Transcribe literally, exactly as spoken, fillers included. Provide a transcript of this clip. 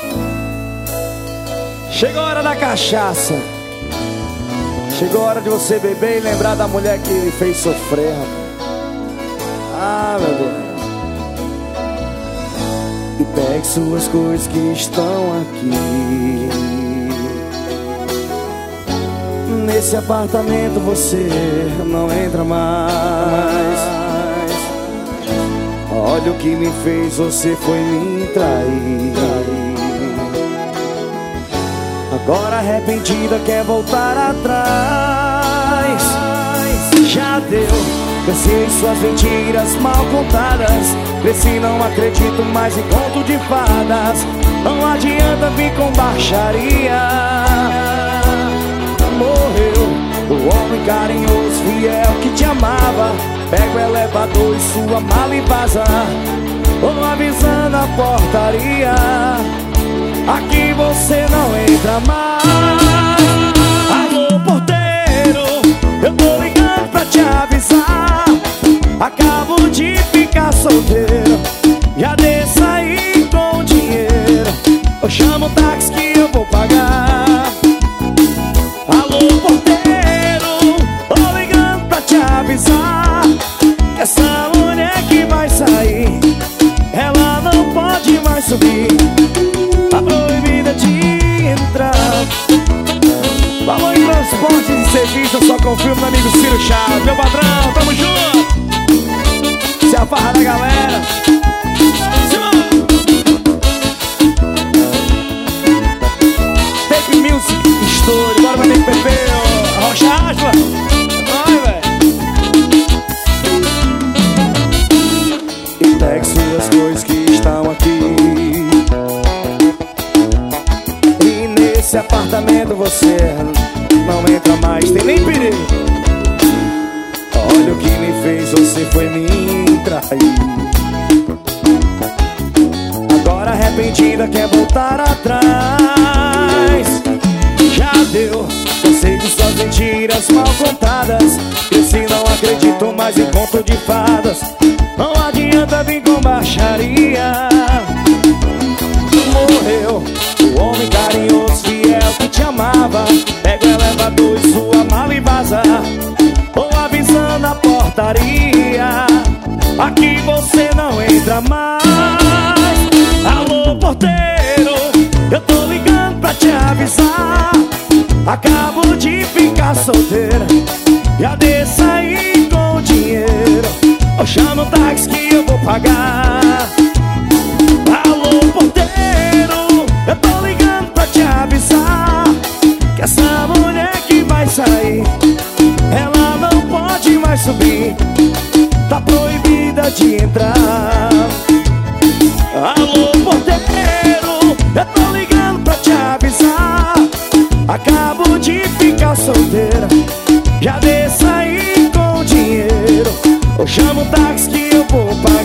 Chegou a hora da cachaça. Chegou a hora de você beber e lembrar da mulher que lhe fez sofrer. Ah, meu Deus. E pegue suas coisas que estão aqui. Nesse apartamento você não entra mais. Olha o que me fez, você foi me trair. Agora arrependida quer voltar atrás. Já deu, cansei suas mentiras mal contadas. Cresci, não acredito mais em conto de fadas. Não adianta vir com baixaria. Morreu o homem carinhoso, fiel que te amava. Pega o elevador e sua mala e vaza. Vou avisando a portaria. Aqui você não entra mais. Alô, porteiro, eu tô ligando pra te avisar. Acabo de ficar solteiro. Já desça aí com dinheiro. Eu chamo o táxi que eu vou pagar. Alô, porteiro, tô ligando pra te avisar. Essa mulher que vai sair, ela não pode mais subir. Tá proibida de entrar. Falou em transportes e serviços, eu só confio no amigo Ciro Chaves. Meu patrão, tamo junto. Se a farra da galera. Take Music, Story. Bora pra Nick Pepe, Rocha Aspa. Vai, velho. E pegue suas coisas que estão aqui. Nesse apartamento você não entra mais, tem nem perigo. Olha o que me fez, você foi me trair. Agora arrependida quer voltar atrás. Já deu, cansei de suas mentiras mal contadas. Cresci, não acredito mais em conto de fadas. Não adianta vir com baixaria. Morreu o homem carinhoso, fiel que te amava. Pega o elevador e sua mala e vaza. Vou avisando a portaria. Aqui você não entra mais. Alô, porteiro, eu tô ligando pra te avisar. Acabo de ficar solteira. Já desça aí com o dinheiro. Eu chamo o táxi que eu vou pagar. Alô, porteiro, eu tô ligando pra te avisar. Que essa mulher que vai sair, ela não pode mais subir. Tá proibida de entrar. Alô, porteiro, eu tô ligando pra te avisar. Acabo de ficar solteira. Já desça aí com o dinheiro. Eu chamo o táxi que eu vou pagar.